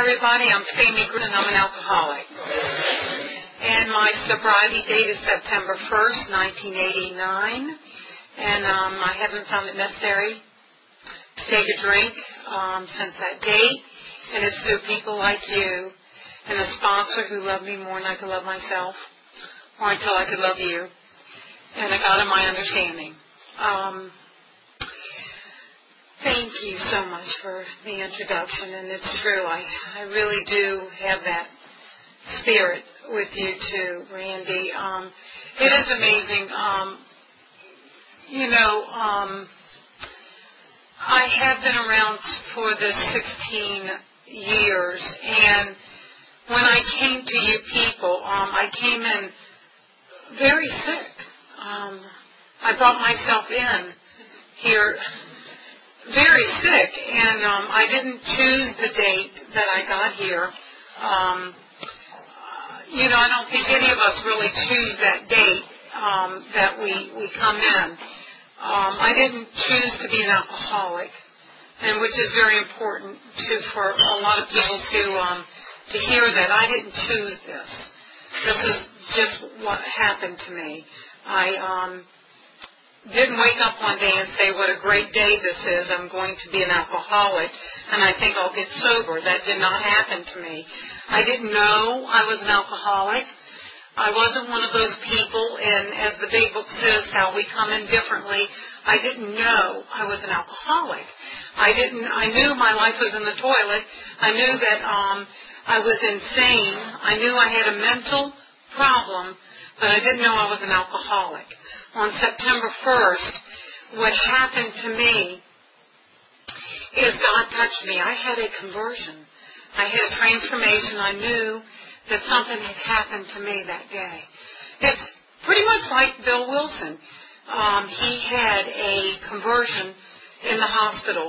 everybody. I'm Sammy Green, and I'm an alcoholic. And my sobriety date is September 1st, 1989. And I haven't found it necessary to take a drink since that date. And it's through people like you and a sponsor who loved me more than I could love myself, or until I could love you, and a God of my understanding. Thank you so much for the introduction, and it's true. I really do have that spirit with you too, Randy. It is amazing. I have been around for the 16 years, and when I came to you people, I came in very sick. I brought myself in here very sick, and I didn't choose the date that I got here. I don't think any of us really choose that date that we come in. I didn't choose to be an alcoholic, and which is very important for a lot of people to hear that. I didn't choose this. This is just what happened to me. I didn't wake up one day and say, what a great day this is, I'm going to be an alcoholic, and I think I'll get sober. That did not happen to me. I didn't know I was an alcoholic. I wasn't one of those people, and as the big book says, how we come in differently, I didn't know I was an alcoholic. I knew my life was in the toilet. I knew that I was insane. I knew I had a mental problem, but I didn't know I was an alcoholic. On September 1st, what happened to me is God touched me. I had a conversion. I had a transformation. I knew that something had happened to me that day. It's pretty much like Bill Wilson. He had a conversion in the hospital.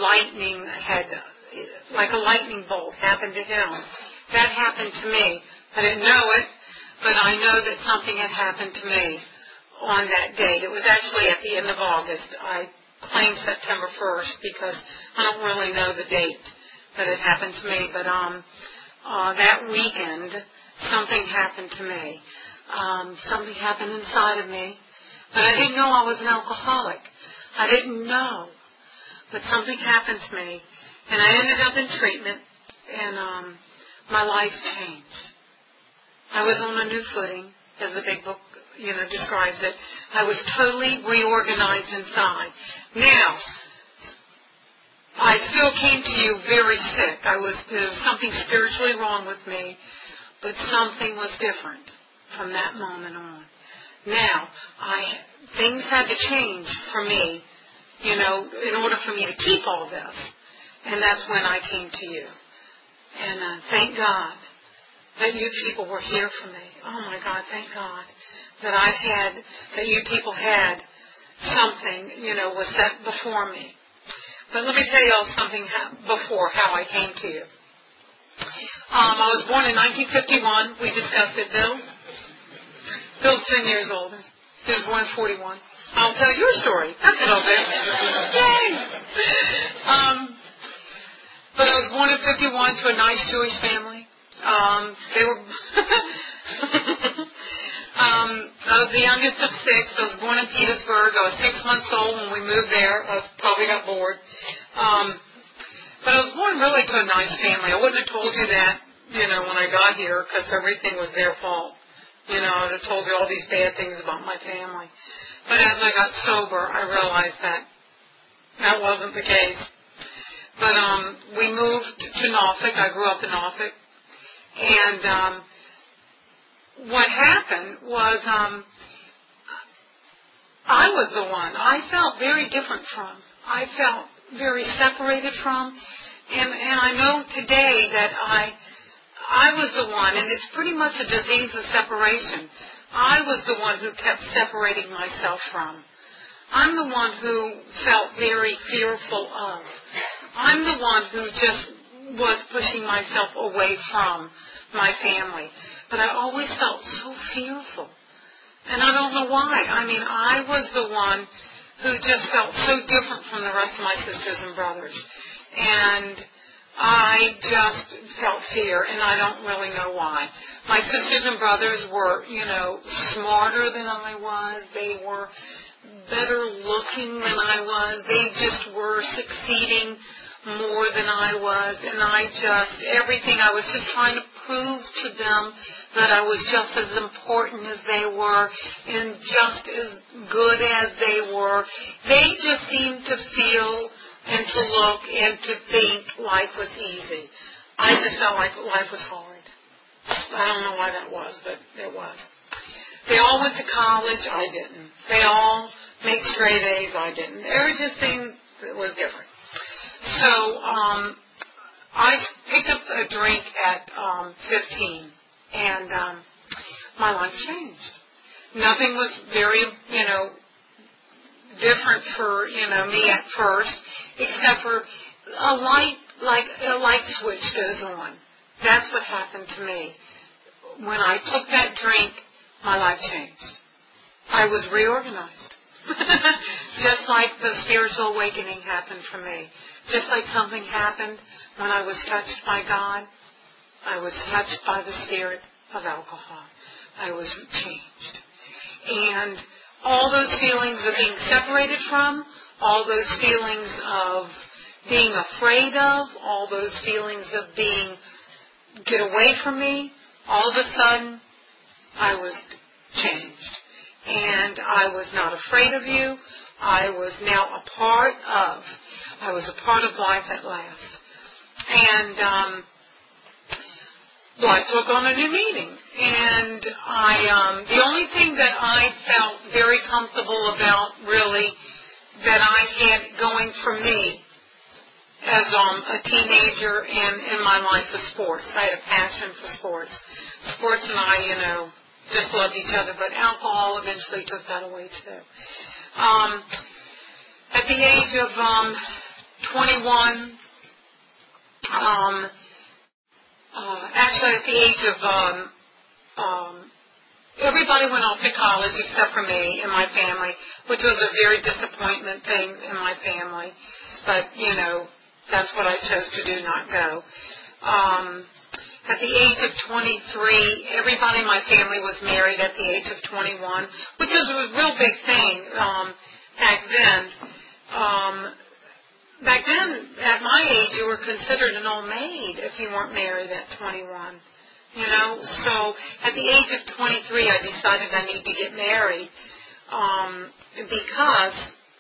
Like a lightning bolt happened to him. That happened to me. I didn't know it, but I know that something had happened to me on that date. It was actually at the end of August. I claimed September 1st because I don't really know the date that it happened to me, but that weekend something happened to me. Something happened inside of me, but I didn't know I was an alcoholic. I didn't know, but something happened to me, and I ended up in treatment, and my life changed. I was on a new footing, as the big book describes it. I was totally reorganized inside. Now, I still came to you very sick. There was something spiritually wrong with me, but something was different from that moment on. Now, things had to change for me, in order for me to keep all this. And that's when I came to you. And thank God that you people were here for me. Oh my God, thank God that you people had something, was set before me. But let me tell you all something before how I came to you. I was born in 1951. We discussed it, Bill. Bill's 10 years older. He was born in 41. I'll tell your story. That's what I'll do. Yay! But I was born in 51 to a nice Jewish family. I was the youngest of six. I was born in Petersburg. I was 6 months old when we moved there. I probably got bored. But I was born really to a nice family. I wouldn't have told you that, when I got here, because everything was their fault. I would have told you all these bad things about my family. But as I got sober, I realized that wasn't the case. But we moved to Norfolk. I grew up in Norfolk. And what happened was I was the one I felt very different from. I felt very separated from. And I know today that I was the one, and it's pretty much a disease of separation. I was the one who kept separating myself from. I'm the one who felt very fearful of. I'm the one who just was pushing myself away from my family. But I always felt so fearful. And I don't know why. I was the one who just felt so different from the rest of my sisters and brothers. And I just felt fear, and I don't really know why. My sisters and brothers were, smarter than I was. They were better looking than I was. They just were succeeding more than I was, and everything, I was just trying to prove to them that I was just as important as they were and just as good as they were. They just seemed to feel and to look and to think life was easy. I just felt like life was hard. I don't know why that was, but it was. They all went to college. I didn't. They all made straight A's. I didn't. Every just thing was different. So I picked up a drink at 15, and my life changed. Nothing was very, different for, me at first, except for a light switch goes on. That's what happened to me. When I took that drink, my life changed. I was reorganized. Just like the spiritual awakening happened for me. Just like something happened when I was touched by God, I was touched by the spirit of alcohol. I was changed. And all those feelings of being separated from, all those feelings of being afraid of, all those feelings of get away from me, all of a sudden, I was changed. And I was not afraid of you. I was now a part of life at last. And life took on a new meaning. And the only thing that I felt very comfortable about, really, that I had going for me as a teenager and in my life was sports. I had a passion for sports. Sports and I, just loved each other, but alcohol eventually took that away too. At the age of 21, actually at the age of, everybody went off to college except for me and my family, which was a very disappointment thing in my family. But, that's what I chose to do, not go. At the age of 23, everybody in my family was married at the age of 21, which was a real big thing back then. Back then, at my age, you were considered an old maid if you weren't married at 21. So at the age of 23, I decided I need to get married because,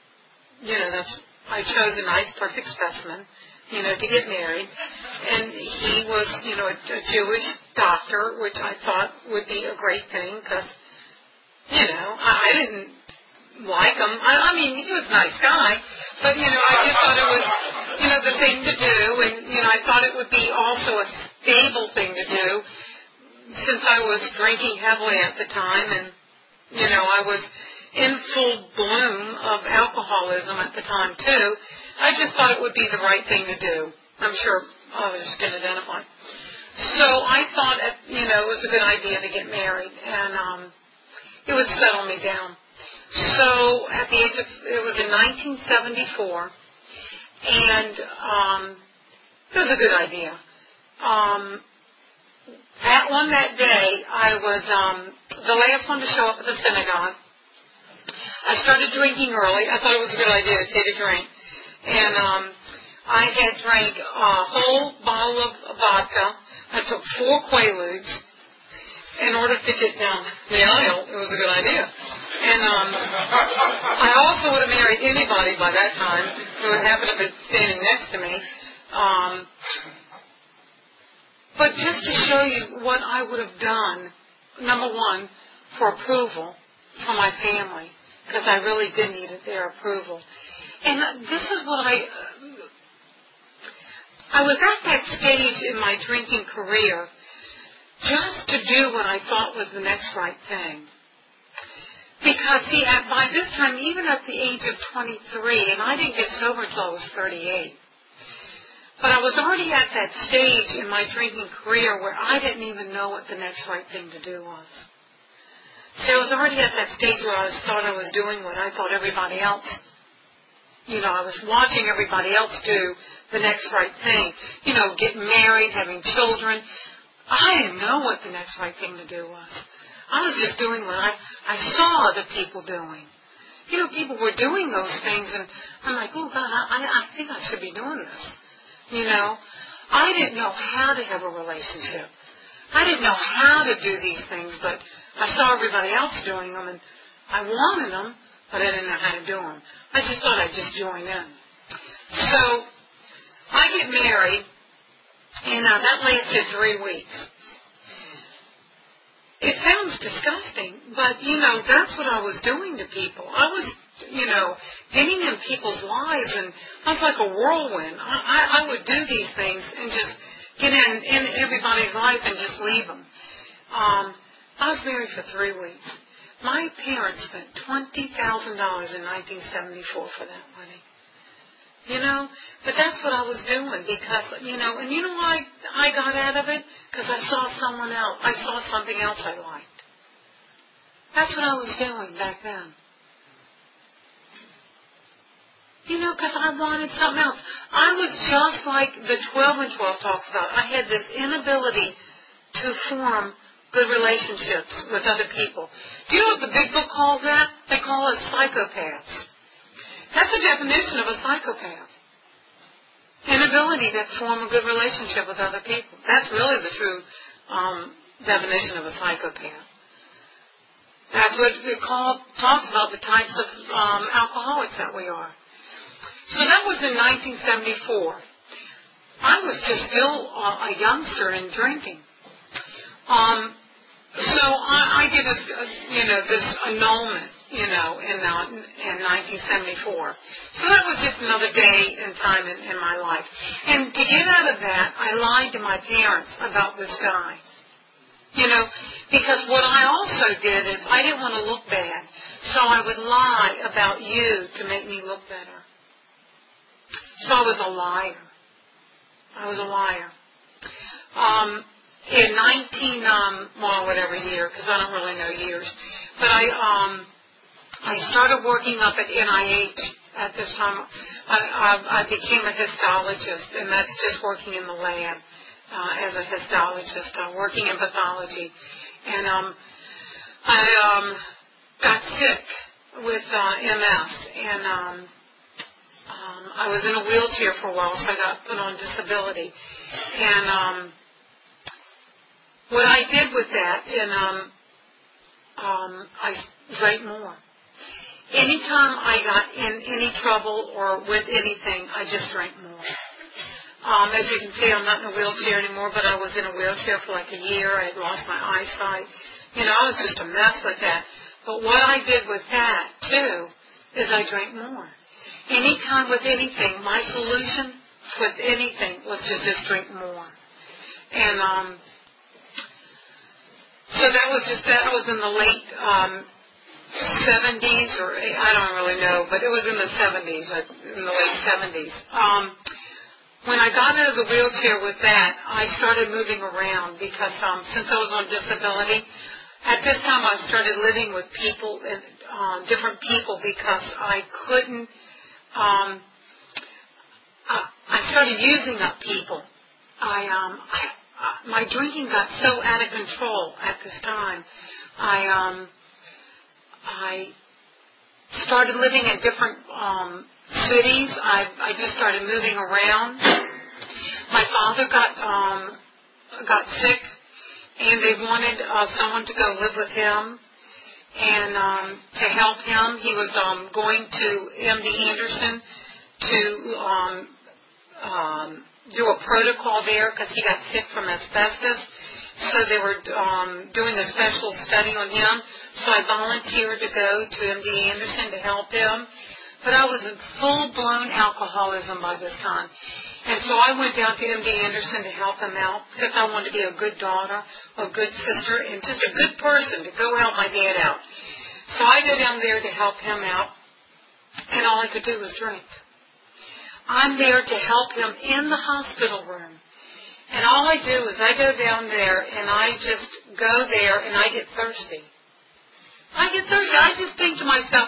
I chose a nice, perfect specimen, to get married. And he was, a Jewish doctor, which I thought would be a great thing because, I didn't like him. I mean, he was a nice guy, but, I just thought it was, the thing to do. And, I thought it would be also a stable thing to do since I was drinking heavily at the time. And, I was in full bloom of alcoholism at the time, too. I just thought it would be the right thing to do. I'm sure others can identify. So I thought, it was a good idea to get married, and it would settle me down. So at the age of, it was in 1974, and it was a good idea. On that day, I was the last one to show up at the synagogue. I started drinking early. I thought it was a good idea to take a drink. And I had drank a whole bottle of vodka. I took 4 Quaaludes in order to get down the aisle. It was a good idea. And I also would have married anybody by that time who would happen to be standing next to me. But just to show you what I would have done, number one, for approval from my family, because I really did need their approval. And this is what I was at that stage in my drinking career just to do what I thought was the next right thing. Because, see, by this time, even at the age of 23, and I didn't get sober until I was 38, but I was already at that stage in my drinking career where I didn't even know what the next right thing to do was. See, I was already at that stage where I thought I was doing what I thought everybody else I was watching everybody else do the next right thing. Get married, having children. I didn't know what the next right thing to do was. I was just doing what I saw other people doing. People were doing those things, and I'm like, oh, God, I think I should be doing this. I didn't know how to have a relationship. I didn't know how to do these things, but I saw everybody else doing them, and I wanted them, but I didn't know how to do them. I just thought I'd just join in. So I get married, and that lasted 3 weeks. It sounds disgusting, but, that's what I was doing to people. I was, getting in people's lives, and I was like a whirlwind. I would do these things and just get in everybody's life and just leave them. I was married for 3 weeks. My parents spent $20,000 in 1974 for that wedding. But that's what I was doing because, and why I got out of it? Because I saw someone else. I saw something else I liked. That's what I was doing back then. Because I wanted something else. I was just like the 12 and 12 talks about. I had this inability to form good relationships with other people. Do you know what the Big Book calls that? They call us psychopaths. That's the definition of a psychopath. Inability to form a good relationship with other people. That's really the true definition of a psychopath. That's what it talks about, the types of alcoholics that we are. So that was in 1974. I was just still a youngster and drinking. So I did this annulment, in 1974. So that was just another day and time in my life. And to get out of that, I lied to my parents about this guy. Because what I also did is I didn't want to look bad. So I would lie about you to make me look better. So I was a liar. In whatever year, because I don't really know years, but I started working up at NIH at this time. I became a histologist, and that's just working in the lab as a histologist, working in pathology. And I got sick with MS, and I was in a wheelchair for a while, so I got put on disability. And what I did with that, and I drank more. Anytime I got in any trouble or with anything, I just drank more. As you can see, I'm not in a wheelchair anymore, but I was in a wheelchair for like a year. I had lost my eyesight. I was just a mess with that. But what I did with that, too, is I drank more. Anytime with anything, my solution with anything was to just drink more. And so that was in the late 70s, or I don't really know, but it was in the 70s, in the late 70s. When I got out of the wheelchair with that, I started moving around because since I was on disability, at this time I started living with people, different people, because I couldn't, I started using up people. My drinking got so out of control at this time. I started living in different cities. I just started moving around. My father got sick, and they wanted someone to go live with him and to help him. He was going to MD Anderson to do a protocol there because he got sick from asbestos. So they were doing a special study on him. So I volunteered to go to MD Anderson to help him. But I was in full-blown alcoholism by this time. And so I went down to MD Anderson to help him out because I wanted to be a good daughter, a good sister, and just a good person to go help my dad out. So I go down there to help him out, and all I could do was drink. I'm there to help him in the hospital room. And all I do is I go down there and I just go there and I get thirsty. I just think to myself,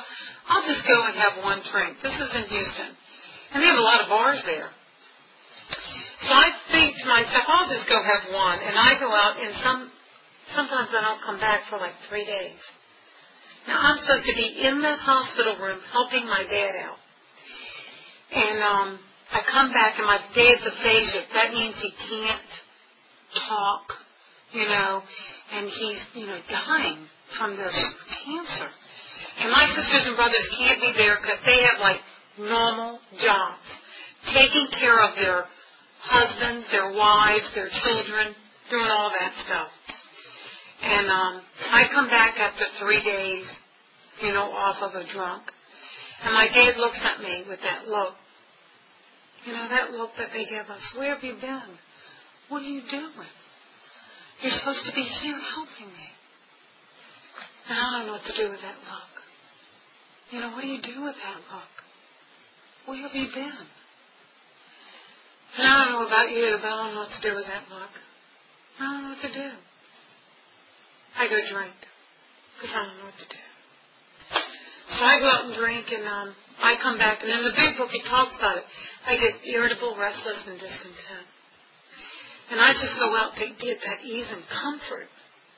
I'll just go and have one drink. This is in Houston. And they have a lot of bars there. So I think to myself, I'll just go have one. And I go out, and sometimes I don't come back for like 3 days. Now, I'm supposed to be in the hospital room helping my dad out. And I come back, and my dad's aphasia. That means he can't talk, and he's, dying from this cancer. And my sisters and brothers can't be there because they have, like, normal jobs, taking care of their husbands, their wives, their children, doing all that stuff. And I come back after 3 days, off of a drunk. And my dad looks at me with that look. That look that they give us. Where have you been? What are you doing? You're supposed to be here helping me. And I don't know what to do with that look. What do you do with that look? Where have you been? And I don't know about you, but I don't know what to do with that look. I don't know what to do. I go drink, because I don't know what to do. So I go out and drink, and I come back, and in the big book it talks about it. I get irritable, restless, and discontent. And I just go out to get that ease and comfort,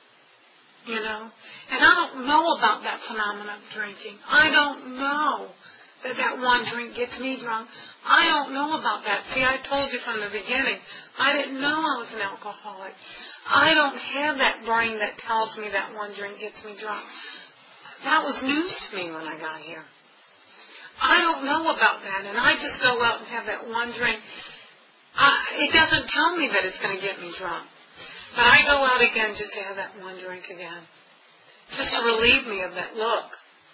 And I don't know about that phenomenon of drinking. I don't know that one drink gets me drunk. I don't know about that. See, I told you from the beginning, I didn't know I was an alcoholic. I don't have that brain that tells me that one drink gets me drunk. That was news to me when I got here. I don't know about that, and I just go out and have that one drink. It doesn't tell me that it's going to get me drunk. But I go out again just to have that one drink again, just to relieve me of that look.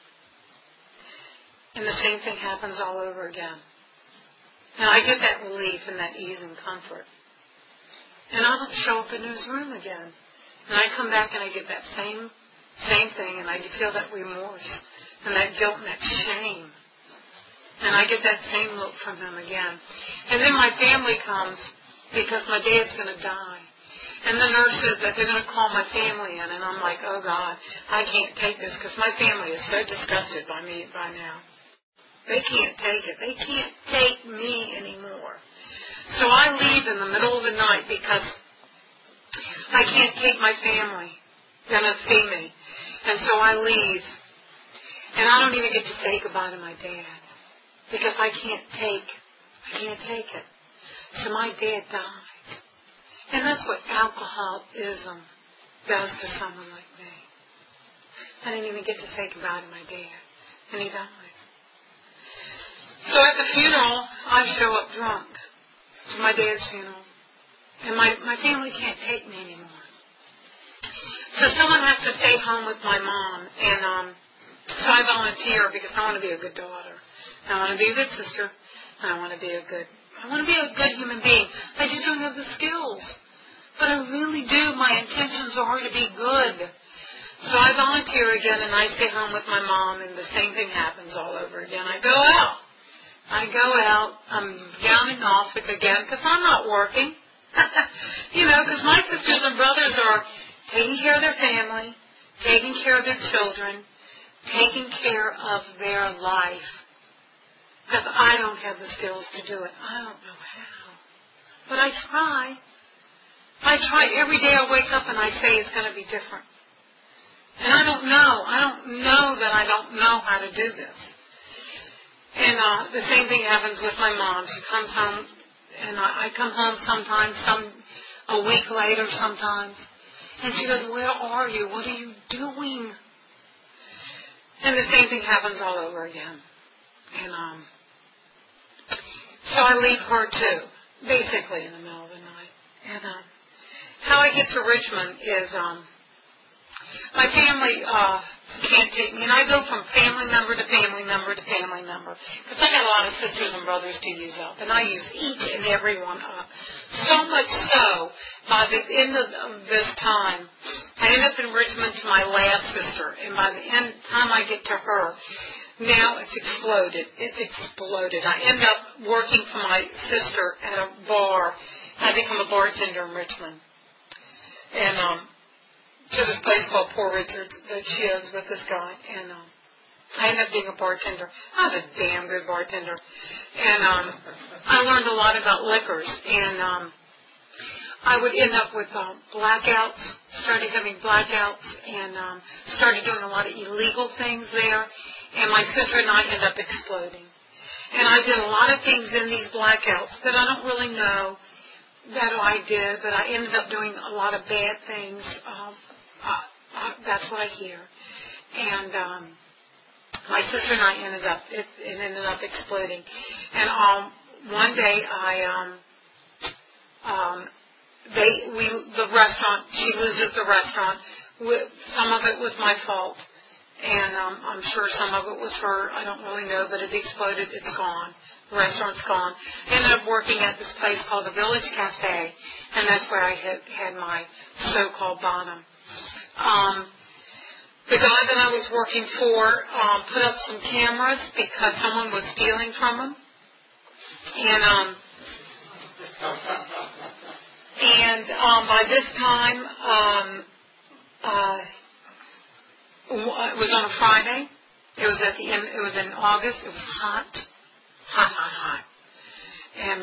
And the same thing happens all over again. And I get that relief and that ease and comfort. And I don't show up in his room again. And I come back and I get that same thing, and I feel that remorse and that guilt and that shame. And I get that same look from him again. And then my family comes because my dad's going to die. And the nurse says that they're going to call my family in. And I'm like, oh, God, I can't take this because my family is so disgusted by me by now. They can't take it. They can't take me anymore. So I leave in the middle of the night because I can't take my family. They're going to see me. And so I leave. And I don't even get to say goodbye to my dad because I can't take it. So my dad died. And that's what alcoholism does to someone like me. I didn't even get to say goodbye to my dad. And he died. So at the funeral, I show up drunk to my dad's funeral. And my family can't take me anymore. So someone has to stay home with my mom. And so I volunteer because I want to be a good daughter. I want to be a good sister. And I want to be a good human being. I just don't have the skills. But I really do. My intentions are to be good. So I volunteer again, and I stay home with my mom, and the same thing happens all over again. I go out. I'm down in Norfolk again because I'm not working. Because my sisters and brothers are taking care of their family, taking care of their children, taking care of their life. Because I don't have the skills to do it. I don't know how. But I try. Every day I wake up and I say it's going to be different. And I don't know. I don't know that I don't know how to do this. And the same thing happens with my mom. She comes home, and I come home sometimes, a week later sometimes. And she goes, where are you? What are you doing? And the same thing happens all over again. And so I leave her too, basically in the middle of the night. And how I get to Richmond is my family can't take me, and I go from family member to family member to family member because I got a lot of sisters and brothers to use up, and I use each and every one up. So much so, by the end of this time, I end up in Richmond to my last sister, and by the time I get to her, now it's exploded. It's exploded. I end up working for my sister at a bar. I become a bartender in Richmond. And to this place called Poor Richard's that she owns with this guy. And I ended up being a bartender. I was a damn good bartender. And I learned a lot about liquors. And I would end up with blackouts, started having blackouts, and started doing a lot of illegal things there. And my sister and I ended up exploding. And I did a lot of things in these blackouts that I don't really know that I did, but I ended up doing a lot of bad things. That's what I hear. And my sister and I ended up exploding. And one day the restaurant, she loses the restaurant. Some of it was my fault. And I'm sure some of it was her. I don't really know, but it exploded. It's gone. The restaurant's gone. I ended up working at this place called the Village Cafe, and that's where I had my so-called bottom. The guy that I was working for put up some cameras because someone was stealing from him. And by this time, it was on a Friday. It was at the end. It was in August. It was hot. And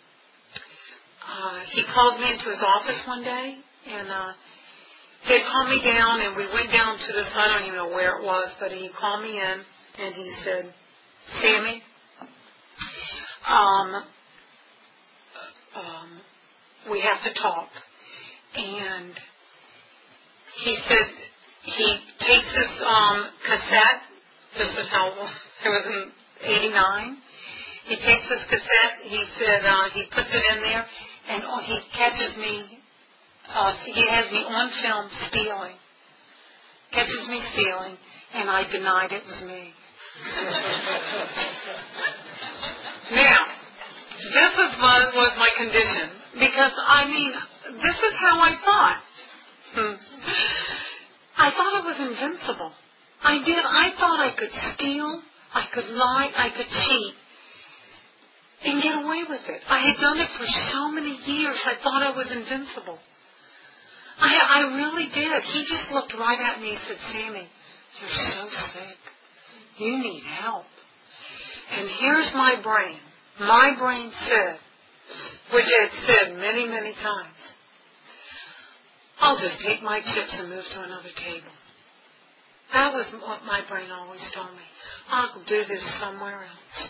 he called me into his office one day, and he had called me down, and we went down to this. I don't even know where it was, but he called me in, and he said, "Sammy, we have to talk." And he said he takes this cassette. This is how it was in '89. He takes this cassette. He said he puts it in there, and he catches me. He has me on film stealing. Catches me stealing, and I denied it was me. Now, this was my condition, because this is how I thought. I thought I was invincible. I did. I thought I could steal, I could lie, I could cheat, and get away with it. I had done it for so many years. I thought I was invincible. I really did. He just looked right at me and said, "Sammy, you're so sick. You need help." And here's my brain. My brain said, which it had said many, many times, "I'll just take my chips and move to another table." That was what my brain always told me. I'll do this somewhere else.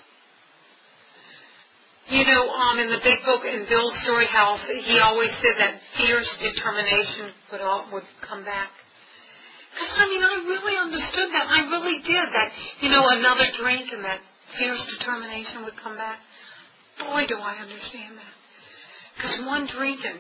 You know, in the big book, in Bill's story house, he always said that fierce determination would come back. Because, I really understood that. I really did. That, another drink and that fierce determination would come back. Boy, do I understand that. Because one drink and,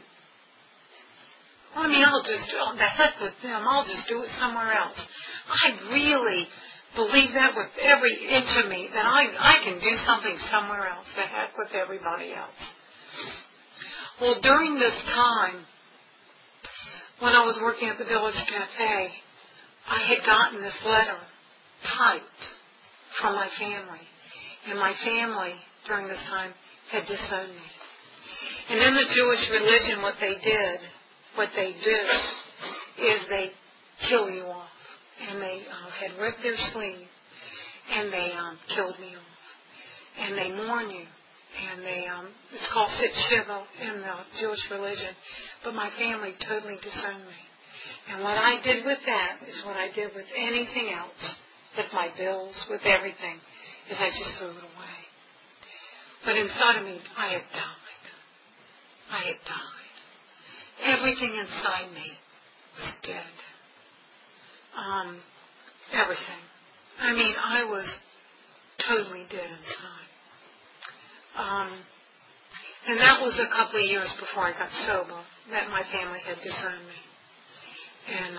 I'll just, the heck with them. I'll just do it somewhere else. I really believe that with every inch of me, that I can do something somewhere else. The heck with everybody else. Well, during this time, when I was working at the Village Cafe, I had gotten this letter typed from my family. And my family, during this time, had disowned me. And in the Jewish religion, what they do, is they kill you off. And they had ripped their sleeve, and they killed me off. And they mourn you. And it's called Sit Shiva in the Jewish religion. But my family totally disowned me. And what I did with that is what I did with anything else, with my bills, with everything, is I just threw it away. But inside of me, I had died. I had died. Everything inside me was dead. Everything. I was totally dead inside. And that was a couple of years before I got sober, that my family had disowned me. And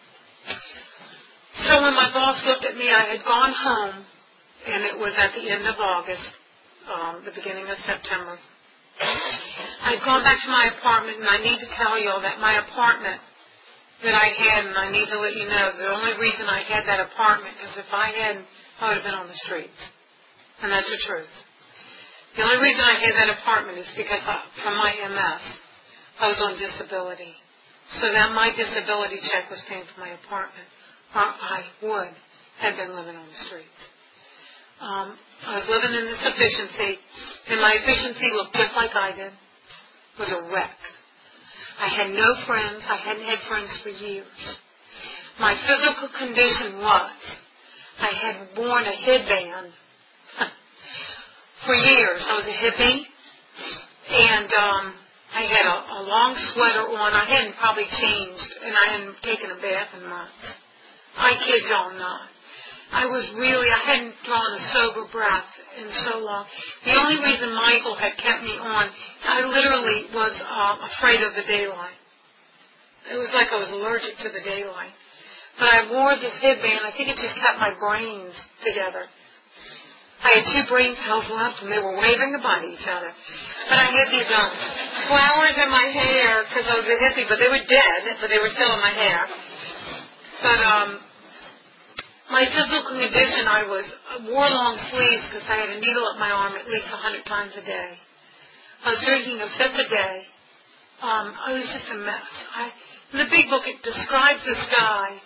so when my boss looked at me, I had gone home, and it was at the end of August, the beginning of September. I had gone back to my apartment, and I need to tell you all that my apartment that I had, and I need to let you know, the only reason I had that apartment, because if I hadn't, I would have been on the streets. And that's the truth. The only reason I had that apartment is because from my MS, I was on disability. So that my disability check was paying for my apartment. Or I would had been living on the streets. I was living in this efficiency, and my efficiency looked just like I did. It was a wreck. I had no friends. I hadn't had friends for years. My physical condition was I had worn a headband for years. I was a hippie, and I had a long sweater on. I hadn't probably changed, and I hadn't taken a bath in months. I kid y'all not. I hadn't drawn a sober breath in so long. The only reason Michael had kept me on, I literally was afraid of the daylight. It was like I was allergic to the daylight. But I wore this headband. I think it just kept my brains together. I had 2 brain cells left, and they were waving goodbye to each other. But I had these flowers in my hair because I was a hippie, but they were dead, but they were still in my hair. But my physical condition, I wore long sleeves because I had a needle up my arm at least 100 times a day. I was drinking a fifth a day. I was just a mess. In the big book, it describes this guy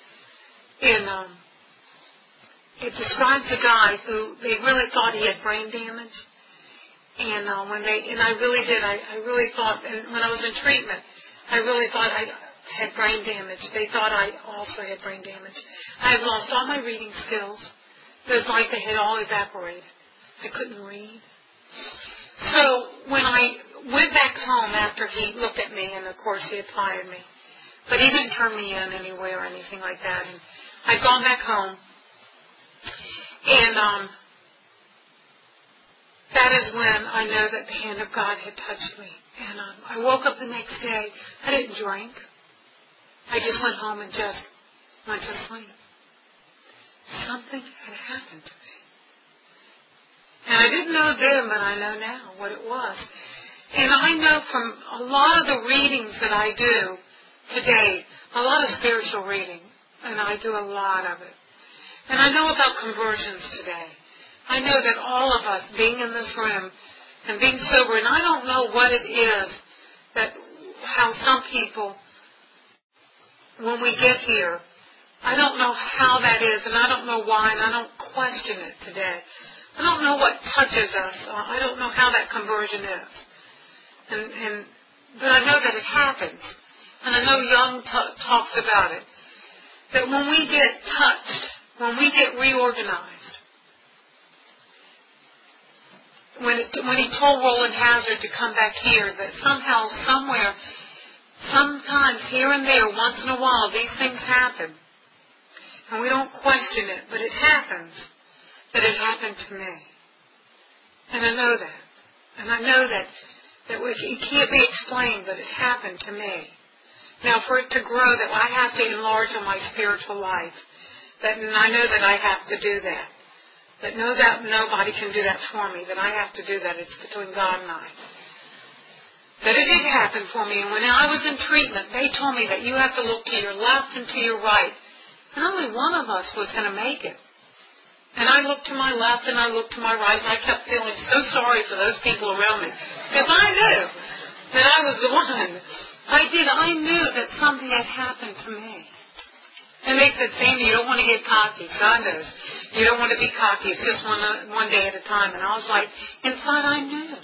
it describes a guy who they really thought he had brain damage. And I really did. I really thought, and when I was in treatment, I really thought I had brain damage. They thought I also had brain damage. I had lost all my reading skills. It was like they had all evaporated. I couldn't read. So when I went back home after he looked at me, and of course he had fired me, but he didn't turn me in anywhere or anything like that. And I'd gone back home, and that is when I know that the hand of God had touched me. And I woke up the next day. I didn't drink. I just went home and just went to sleep. Something had happened to me. And I didn't know then, but I know now what it was. And I know from a lot of the readings that I do today, a lot of spiritual reading, and I do a lot of it. And I know about conversions today. I know that all of us being in this room and being sober, and I don't know what it is how some people, when we get here, I don't know how that is, and I don't know why, and I don't question it today. I don't know what touches us. I don't know how that conversion is. But I know that it happens. And I know Young talks about it. That when we get touched, when we get reorganized, when he told Roland Hazard to come back here, that somehow, somewhere, sometimes here and there, once in a while, these things happen. And we don't question it, but it happens. That it happened to me. And I know that. And I know that it can't be explained, but it happened to me. Now, for it to grow, that I have to enlarge on my spiritual life. And I know that I have to do that. That nobody can do that for me. That I have to do that. It's between God and I. That it did happen for me. And when I was in treatment, they told me that you have to look to your left and to your right. And only one of us was going to make it. And I looked to my left and I looked to my right, and I kept feeling so sorry for those people around me. Because I knew that I was the one. I knew that something had happened to me. And they said, Sandy, you don't want to get cocky. God knows. You don't want to be cocky. It's just one day at a time. And I was like, inside I knew.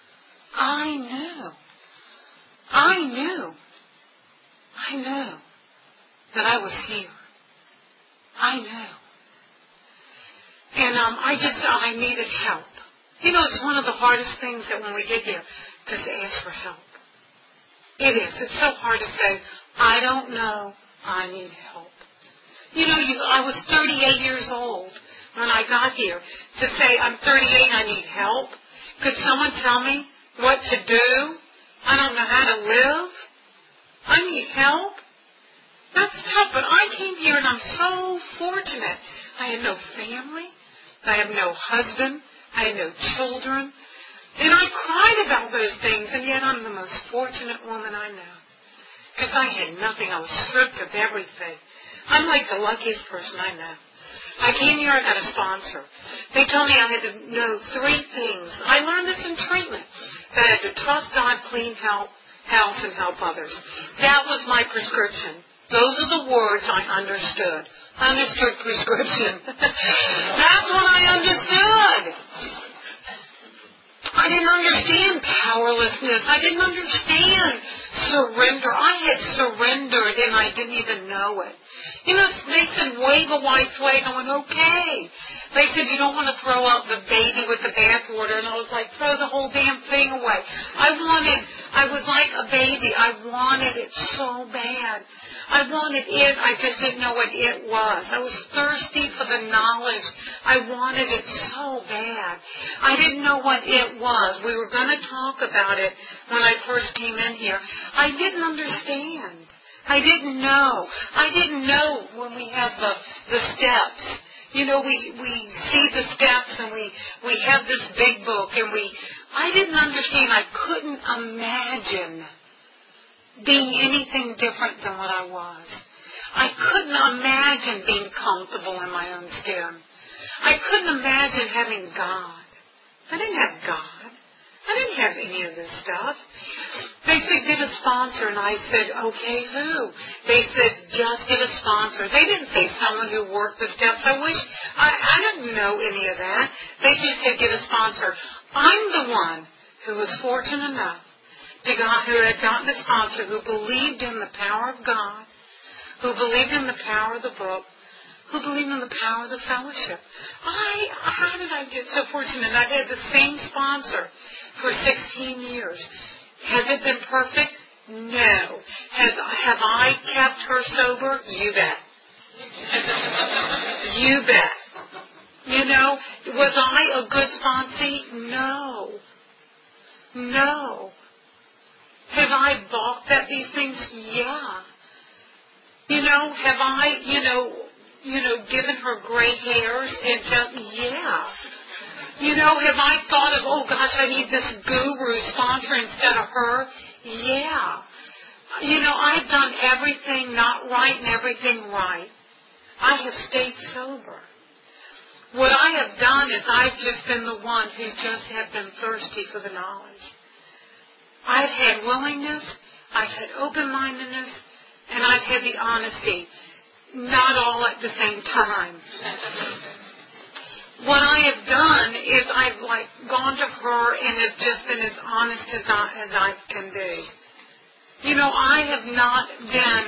I knew that I was here. I knew. And I needed help. You know, it's one of the hardest things that when we get here, to ask for help. It is. It's so hard to say, I don't know, I need help. You know, I was 38 years old when I got here. To say, I'm 38, I need help. Could someone tell me what to do? I don't know how to live. I need help. That's tough, but I came here and I'm so fortunate. I had no family. I have no husband. I had no children. And I cried about those things, and yet I'm the most fortunate woman I know. Because I had nothing. I was stripped of everything. I'm like the luckiest person I know. I came here, I got a sponsor. They told me I had to know 3 things. I learned this in treatment. That I had to trust God, clean house, and help others. That was my prescription. Those are the words I understood. I understood prescription. That's what I understood. I didn't understand powerlessness. I didn't understand surrender. I had surrendered and I didn't even know it. You know, they said wave a white flag. I went, okay. They said you don't want to throw out the baby with the bathwater. And I was like, throw the whole damn thing away. I was like a baby. I wanted it so bad. I wanted it. I just didn't know what it was. I was thirsty for the knowledge. I wanted it so bad. I didn't know what it was. We were going to talk about it when I first came in here. I didn't understand. I didn't know. I didn't know when we have the steps. You know, we see the steps and we have this big book and I didn't understand. I couldn't imagine being anything different than what I was. I couldn't imagine being comfortable in my own skin. I couldn't imagine having God. I didn't have God. I didn't have any of this stuff. They said, get a sponsor, and I said, okay, who? They said, just get a sponsor. They didn't say someone who worked the steps. I didn't know any of that. They just said, get a sponsor. I'm the one who was fortunate enough who had gotten a sponsor who believed in the power of God, who believed in the power of the book, who believed in the power of the fellowship. How did I get so fortunate? I've had the same sponsor for 16 years. Has it been perfect? No. Have I kept her sober? You bet. You bet. You know, was I a good sponsee? No. No. Have I balked at these things? Yeah. You know, have I, given her gray hairs and just, yeah. You know, have I thought of, oh gosh, I need this guru sponsor instead of her? Yeah. You know, I've done everything not right and everything right. I have stayed sober. What I have done is I've just been the one who just have been thirsty for the knowledge. I've had willingness, I've had open-mindedness, and I've had the honesty. Not all at the same time. What I have done is I've gone to her and have just been as honest as I can be. You know, I have not been.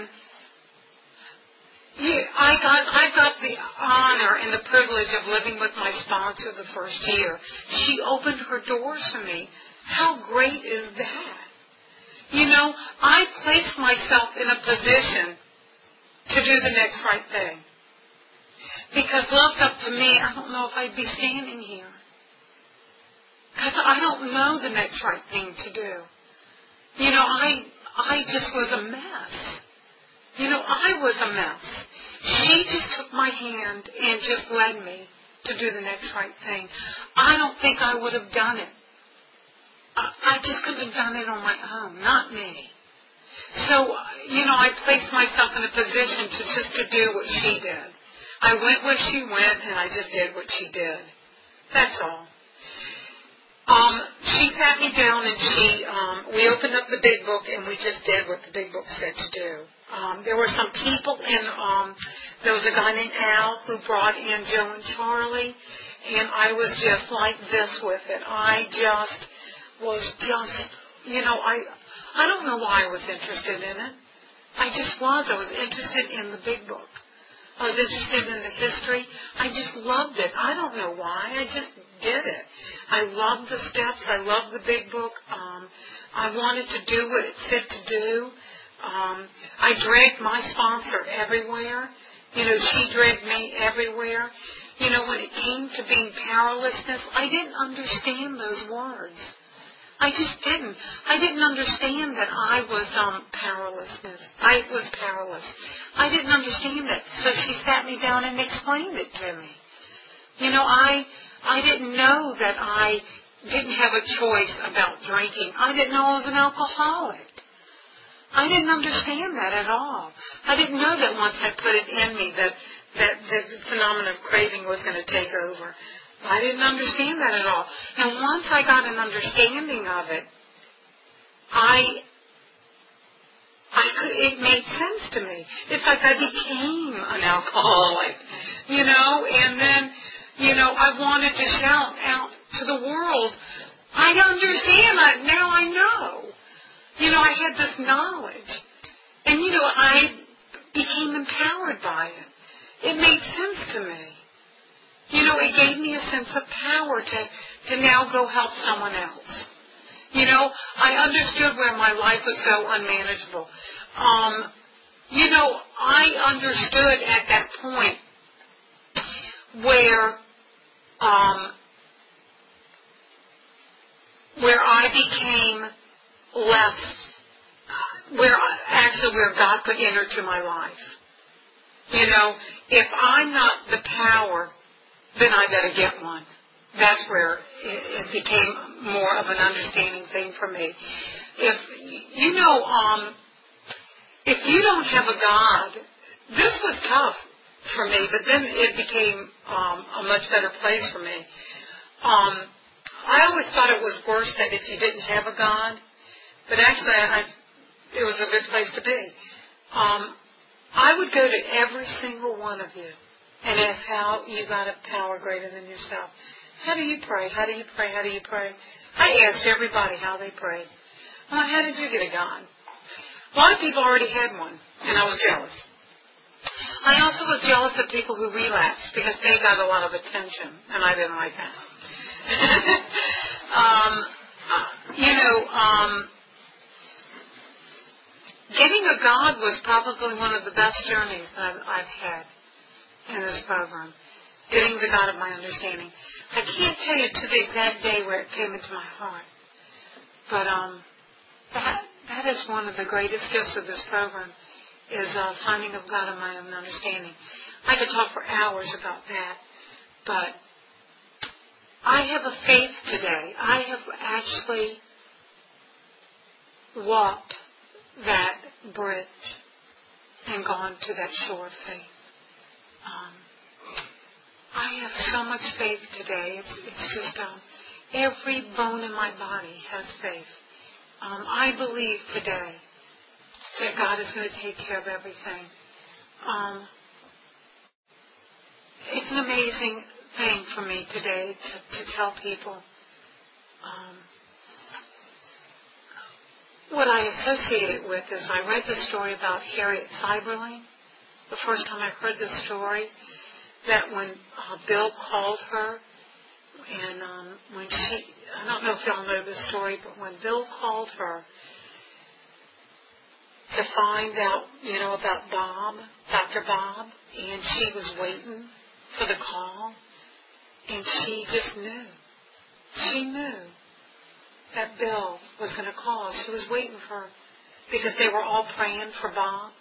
I got the honor and the privilege of living with my sponsor the first year. She opened her doors for me. How great is that? You know, I placed myself in a position to do the next right thing. Because left up to me, I don't know if I'd be standing here. Because I don't know the next right thing to do. You know, I just was a mess. You know, I was a mess. She just took my hand and just led me to do the next right thing. I don't think I would have done it. I just couldn't have done it on my own, not me. So, you know, I placed myself in a position to do what she did. I went where she went, and I just did what she did. That's all. She sat me down, and we opened up the big book, and we just did what the big book said to do. There were some people, and there was a guy named Al who brought in Joe and Charlie, and I was just like this with it. I was I don't know why I was interested in it. I was interested in the big book. I was interested in the history. I just loved it. I don't know why. I just did it. I loved the steps. I loved the big book. I wanted to do what it said to do. I dragged my sponsor everywhere. You know, she dragged me everywhere. You know, when it came to being powerlessness, I didn't understand those words. I just didn't. I didn't understand that I was powerlessness. I was powerless. I didn't understand it. So she sat me down and explained it to me. You know, I didn't know that I didn't have a choice about drinking. I didn't know I was an alcoholic. I didn't understand that at all. I didn't know that once I put it in me that the phenomenon of craving was going to take over. I didn't understand that at all. And once I got an understanding of it, I it made sense to me. It's like I became an alcoholic, and then, I wanted to shout out to the world, I understand that, now I know. I had this knowledge. And, I became empowered by it. It made sense to me. It gave me a sense of power to now go help someone else. I understood where my life was so unmanageable. I understood at that point where I became less, where God could enter to my life. If I'm not the power, then I better get one. That's where it became more of an understanding thing for me. If you don't have a God, this was tough for me, but then it became a much better place for me. I always thought it was worse that if you didn't have a God, but actually it was a good place to be. I would go to every single one of you and ask how you got a power greater than yourself. How do you pray? How do you pray? How do you pray? I asked everybody how they prayed. Well, how did you get a God? A lot of people already had one, and I was jealous. I also was jealous of people who relapsed because they got a lot of attention, and I didn't like that. Getting a God was probably one of the best journeys that I've had in this program. Getting the God of my understanding. I can't tell you to the exact day where it came into my heart, but that is one of the greatest gifts of this program, is finding of God of my own understanding. I could talk for hours about that, but I have a faith today. I have actually walked that bridge and gone to that shore of faith. I have so much faith today. It's just every bone in my body has faith. I believe today that God is going to take care of everything. It's an amazing thing for me today to tell people what I associate it with is I read the story about Harriet Seiberling. The first time I heard this story, that when Bill called her, and when I don't know if y'all know this story, but when Bill called her to find out, about Bob, Dr. Bob, and she was waiting for the call, and she just knew. She knew that Bill was going to call. She was waiting for, because they were all praying for Bob,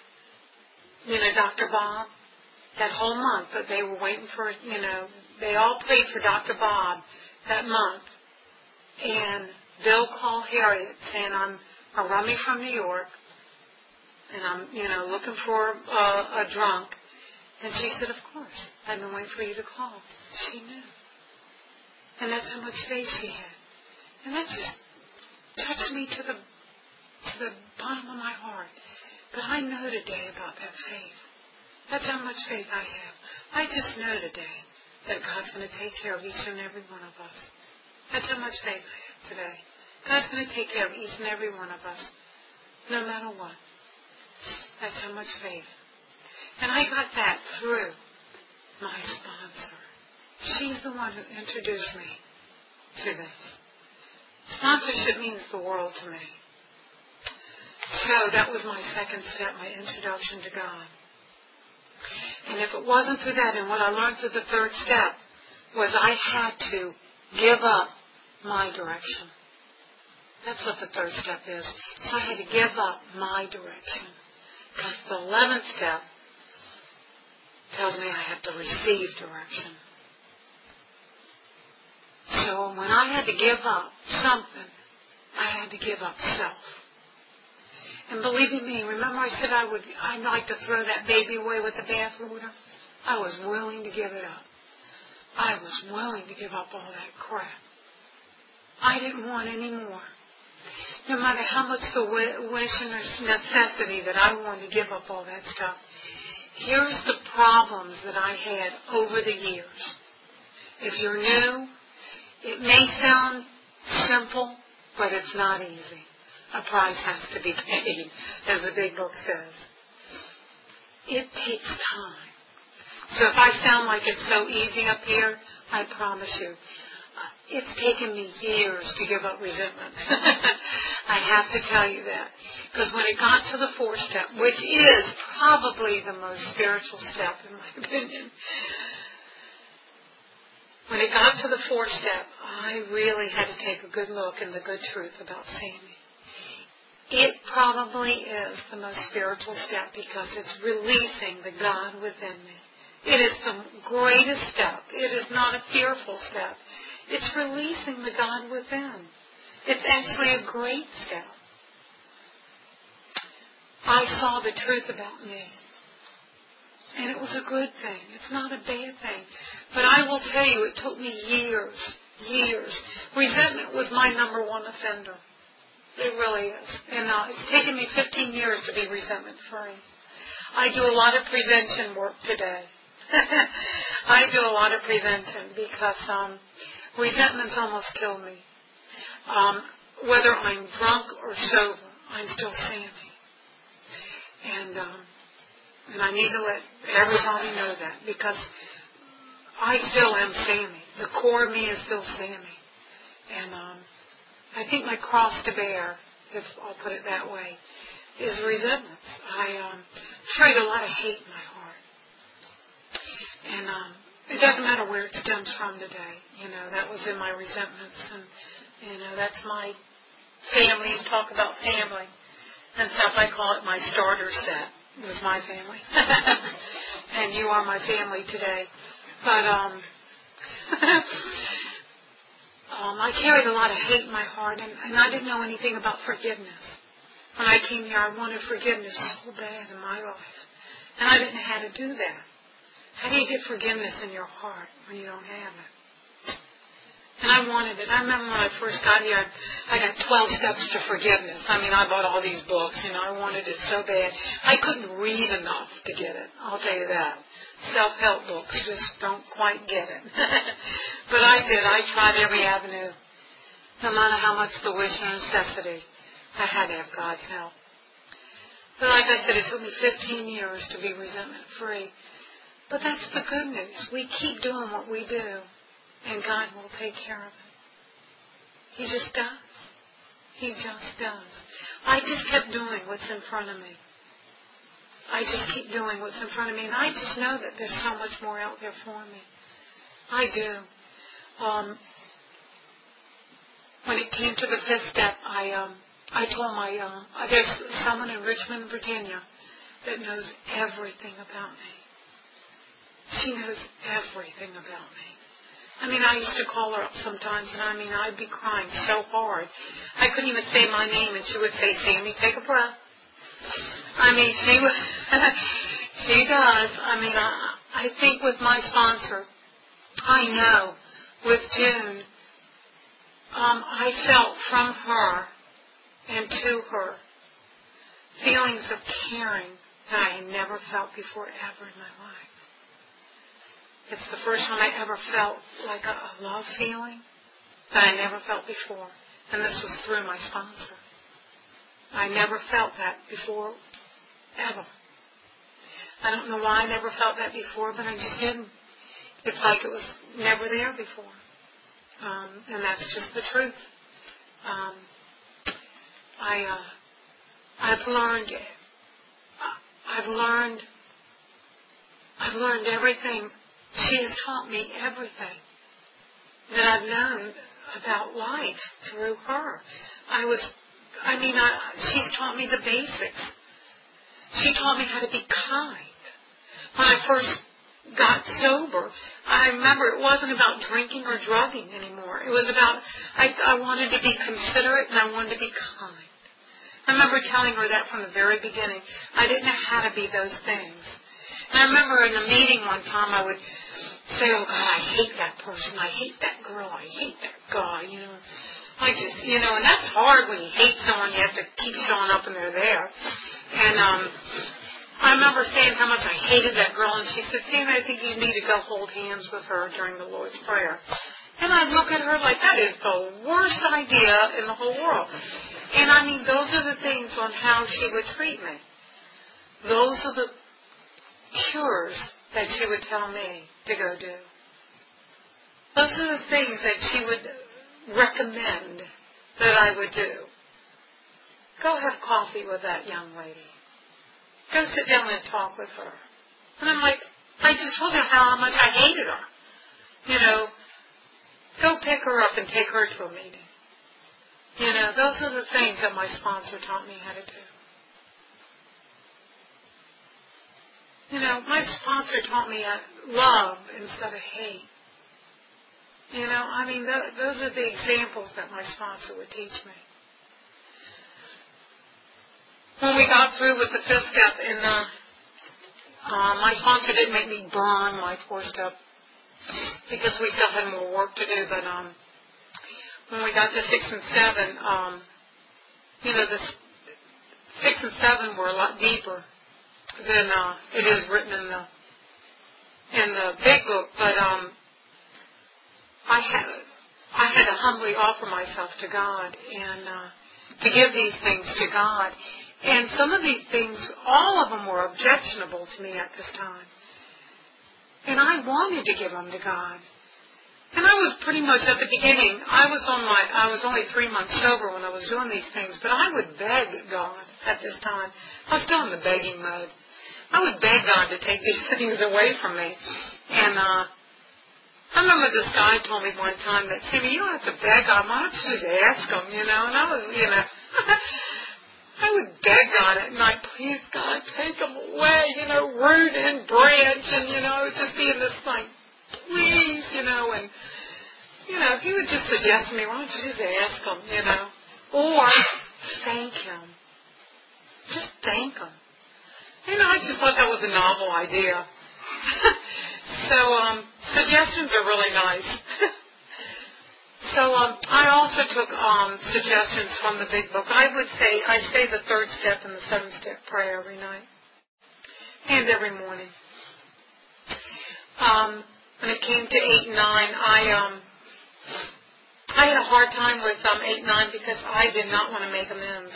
Dr. Bob, that whole month, but they were waiting for, they all prayed for Dr. Bob that month. And Bill called Harriet saying, I'm a rummy from New York, and I'm, looking for a drunk. And she said, of course, I've been waiting for you to call. She knew. And that's how much faith she had. And that just touched me to the bottom of my heart. But I know today about that faith. That's how much faith I have. I just know today that God's going to take care of each and every one of us. That's how much faith I have today. God's going to take care of each and every one of us, no matter what. That's how much faith. And I got that through my sponsor. She's the one who introduced me to this. Sponsorship means the world to me. So that was my second step, my introduction to God. And if it wasn't through that, and what I learned through the third step was I had to give up my direction. That's what the third step is. So I had to give up my direction. Because the 11th step tells me I have to receive direction. So when I had to give up something, I had to give up self. And believe me, remember I said I'd like to throw that baby away with the bathwater? I was willing to give it up. I was willing to give up all that crap. I didn't want any more. no matter how much the wish and necessity that I wanted to give up all that stuff, here's the problems that I had over the years. If you're new, it may sound simple, but it's not easy. A price has to be paid, as the big book says. It takes time. So if I sound like it's so easy up here, I promise you, it's taken me years to give up resentment. I have to tell you that. Because when it got to the 4th step, which is probably the most spiritual step in my opinion, when it got to the 4th step, I really had to take a good look in the good truth about Sammy. It probably is the most spiritual step because it's releasing the God within me. It is the greatest step. It is not a fearful step. It's releasing the God within. It's actually a great step. I saw the truth about me. And it was a good thing. It's not a bad thing. But I will tell you, it took me years. Resentment was my number one offender. It really is. And it's taken me 15 years to be resentment-free. I do a lot of prevention work today. I do a lot of prevention because resentment's almost killed me. Whether I'm drunk or sober, I'm still Sammy. And I need to let everybody know that because I still am Sammy. The core of me is still Sammy. And I think my cross to bear, if I'll put it that way, is resentment. I carried a lot of hate in my heart. And it doesn't matter where it stems from today. That was in my resentments. And, that's my family. You talk about family and stuff. I call it my starter set. It was my family. And you are my family today. But I carried a lot of hate in my heart, and I didn't know anything about forgiveness. When I came here, I wanted forgiveness so bad in my life. And I didn't know how to do that. How do you get forgiveness in your heart when you don't have it? And I wanted it. I remember when I first got here, I got 12 steps to forgiveness. I bought all these books. I wanted it so bad. I couldn't read enough to get it. I'll tell you that. Self-help books just don't quite get it. But I did. I tried every avenue. No matter how much the wish and necessity, I had to have God's help. But like I said, it took me 15 years to be resentment-free. But that's the good news. We keep doing what we do, and God will take care of it. He just does. He just does. I just kept doing what's in front of me. I just keep doing what's in front of me, and I just know that there's so much more out there for me. I do. When it came to the 5th step, I told there's someone in Richmond, Virginia, that knows everything about me. She knows everything about me. I used to call her up sometimes, and I'd be crying so hard. I couldn't even say my name, and she would say, "Sammy, take a breath." She does. I think with my sponsor, I know with June, I felt from her and to her feelings of caring that I had never felt before ever in my life. It's the first time I ever felt like a love feeling that I never felt before. And this was through my sponsor. I never felt that before, ever. I don't know why I never felt that before, but I just didn't. It's like it was never there before. And that's just the truth. I've learned everything. She has taught me everything that I've known about life through her. She's taught me the basics. She taught me how to be kind. When I first got sober, I remember it wasn't about drinking or drugging anymore. It was about, I wanted to be considerate and I wanted to be kind. I remember telling her that from the very beginning. I didn't know how to be those things. And I remember in a meeting one time I would say, "Oh God, I hate that person. I hate that girl. I hate that guy. And that's hard when you hate someone, you have to keep showing up and they're there. And I remember saying how much I hated that girl, and she said, Sam, I think you need to go hold hands with her during the Lord's Prayer. And I'd look at her like, that is the worst idea in the whole world. And I mean, those are the things on how she would treat me. Those are the cures that she would tell me to go do. Those are the things that she would recommend that I would do. Go have coffee with that young lady. Go sit down and talk with her. And I'm like, I just told her how much I hated her. Go pick her up and take her to a meeting. Those are the things that my sponsor taught me how to do. My sponsor taught me love instead of hate. Those are the examples that my sponsor would teach me. When we got through with the 5th step, my sponsor didn't make me burn my 4th step because we still had more work to do. But when we got to 6 and 7, the 6 and 7 were a lot deeper than it is written in the big book. But I had to humbly offer myself to God and to give these things to God. And some of these things, all of them were objectionable to me at this time. And I wanted to give them to God. And I was pretty much at the beginning, I was only 3 months sober when I was doing these things, but I would beg God at this time. I was still in the begging mode. I would beg God to take these things away from me. And I remember this guy told me one time that, Sammy, you don't have to beg God, why don't you just ask him, And I was, I would beg God at night, please God, take them away, root and branch, and, just be in this thing, please, and, he would just suggest to me, why don't you just ask him, or thank him. Just thank him. I just thought that was a novel idea. So, suggestions are really nice. So I also took suggestions from the big book. I say the 3rd step and the 7th step prayer every night and every morning. When it came to 8 and 9, I had a hard time with 8 and 9 because I did not want to make amends.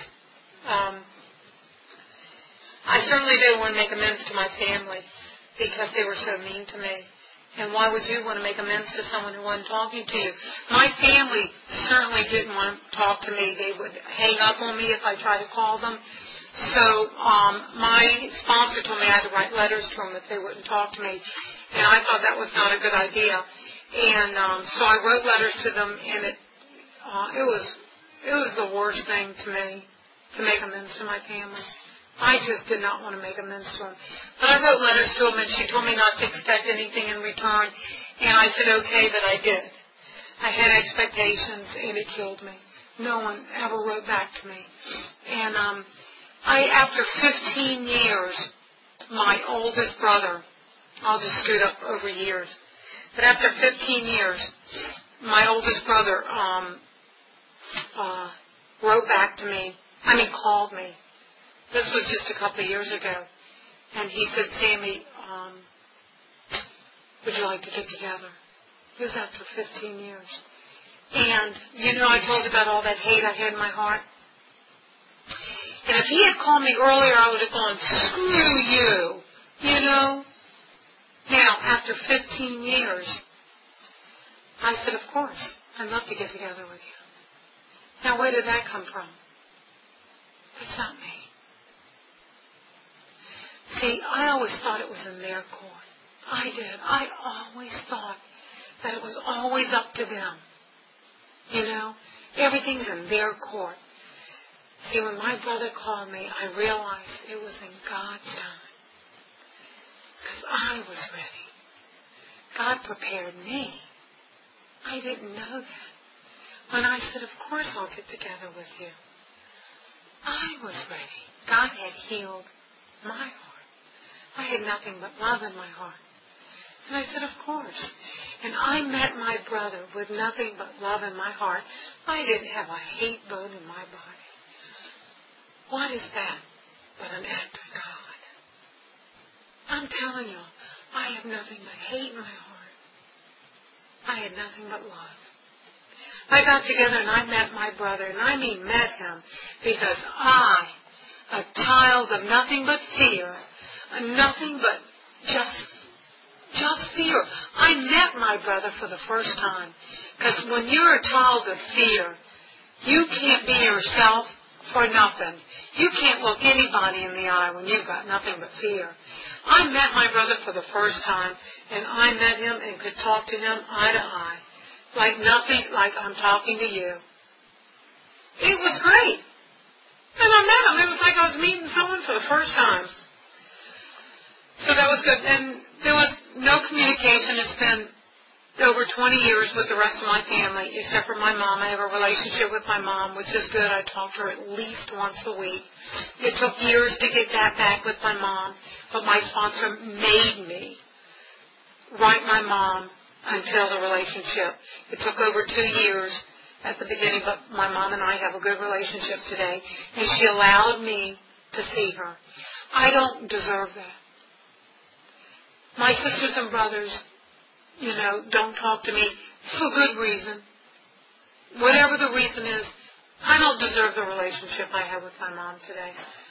I certainly didn't want to make amends to my family because they were so mean to me. And why would you want to make amends to someone who wasn't talking to you? My family certainly didn't want to talk to me. They would hang up on me if I tried to call them. So my sponsor told me I had to write letters to them if they wouldn't talk to me. And I thought that was not a good idea. And so I wrote letters to them, and it was the worst thing to me to make amends to my family. I just did not want to make amends to him. But I wrote letters to him, and she told me not to expect anything in return. And I said, okay, but I did. I had expectations, and it killed me. No one ever wrote back to me. And after 15 years, my oldest brother, I'll just scoot up over years, but after 15 years, my oldest brother wrote back to me, called me. This was just a couple of years ago. And he said, Sammy, would you like to get together? It was after 15 years. And, I told you about all that hate I had in my heart. And if he had called me earlier, I would have gone, screw you, Now, after 15 years, I said, of course, I'd love to get together with you. Now, where did that come from? That's not me. See, I always thought it was in their court. I did. I always thought that it was always up to them. Everything's in their court. See, when my brother called me, I realized it was in God's time. Because I was ready. God prepared me. I didn't know that. When I said, of course I'll get together with you, I was ready. God had healed my heart. I had nothing but love in my heart. And I said, of course. And I met my brother with nothing but love in my heart. I didn't have a hate bone in my body. What is that but an act of God? I'm telling you, I have nothing but hate in my heart. I had nothing but love. I got together and I met my brother, and I mean met him, because I, a child of nothing but fear, nothing but just fear. I met my brother for the first time. Because when you're a child of fear, you can't be yourself for nothing. You can't look anybody in the eye when you've got nothing but fear. I met my brother for the first time, and I met him and could talk to him eye to eye. Like nothing, like I'm talking to you. It was great. And I met him. It was like I was meeting someone for the first time. So that was good. And there was no communication. It's been over 20 years with the rest of my family, except for my mom. I have a relationship with my mom, which is good. I talk to her at least once a week. It took years to get that back with my mom, but my sponsor made me write my mom until the relationship. It took over 2 years at the beginning, but my mom and I have a good relationship today, and she allowed me to see her. I don't deserve that. My sisters and brothers, don't talk to me for good reason. Whatever the reason is, I don't deserve the relationship I have with my mom today.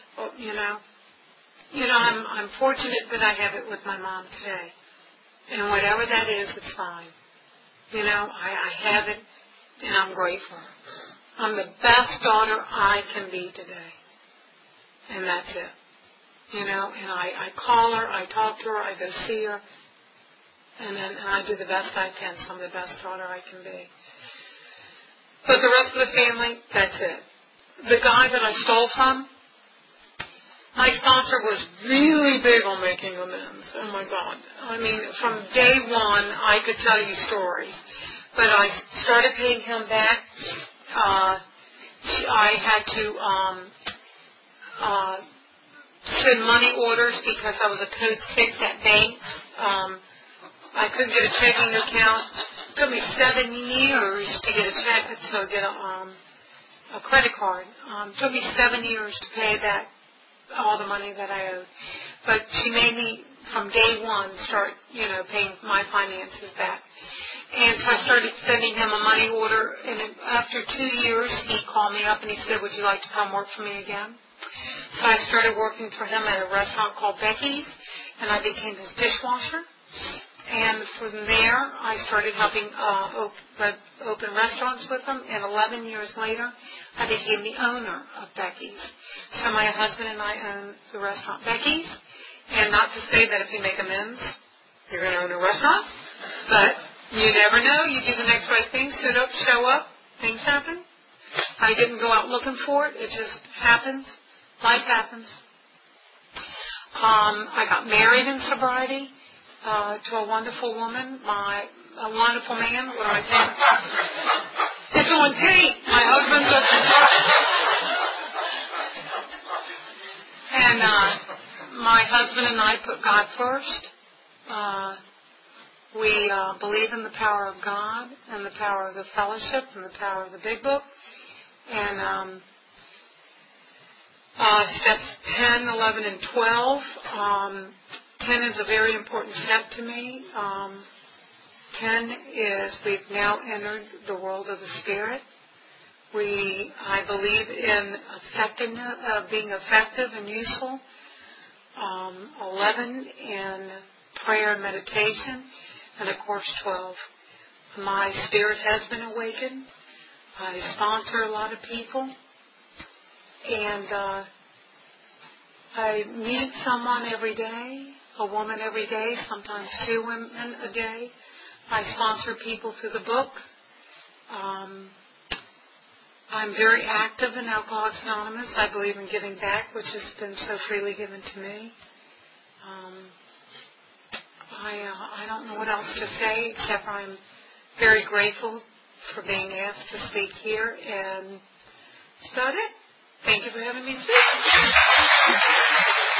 I'm fortunate that I have it with my mom today. And whatever that is, it's fine. I have it, and I'm grateful. I'm the best daughter I can be today. And that's it. And I call her, I talk to her, I go see her, and I do the best I can, so I'm the best daughter I can be. But the rest of the family, that's it. The guy that I stole from, my sponsor was really big on making amends. Oh my God. I mean, from day one, I could tell you stories. But I started paying him back. I had to send money orders because I was a code 6 at banks. I couldn't get a checking account. It took me 7 years to get a credit card. It took me 7 years to pay back all the money that I owed. But she made me, from day one, start, paying my finances back. And so I started sending him a money order, and after 2 years, he called me up and he said, "Would you like to come work for me again?" So I started working for him at a restaurant called Becky's, and I became his dishwasher. And from there, I started helping open restaurants with him, and 11 years later, I became the owner of Becky's. So my husband and I own the restaurant Becky's, and not to say that if you make amends, you're going to own a restaurant, but you never know. You do the next right thing, show up, things happen. I didn't go out looking for it. It just happens. Life happens. I got married in sobriety to a wonderful woman. A wonderful man. What do I say? It's on tape. My husband's a... And my husband and I put God first. We believe in the power of God and the power of the fellowship and the power of the Big Book. And steps 10, 11, and 12. 10 is a very important step to me. 10 is we've now entered the world of the Spirit. I believe in being effective and useful. 11 in prayer and meditation. And of course 12. My spirit has been awakened. I sponsor a lot of people. And I meet someone every day, a woman every day, sometimes 2 women a day. I sponsor people through the book. I'm very active in Alcoholics Anonymous. I believe in giving back, which has been so freely given to me. I don't know what else to say, except I'm very grateful for being asked to speak here, and that's about it. Thank you for having me speak.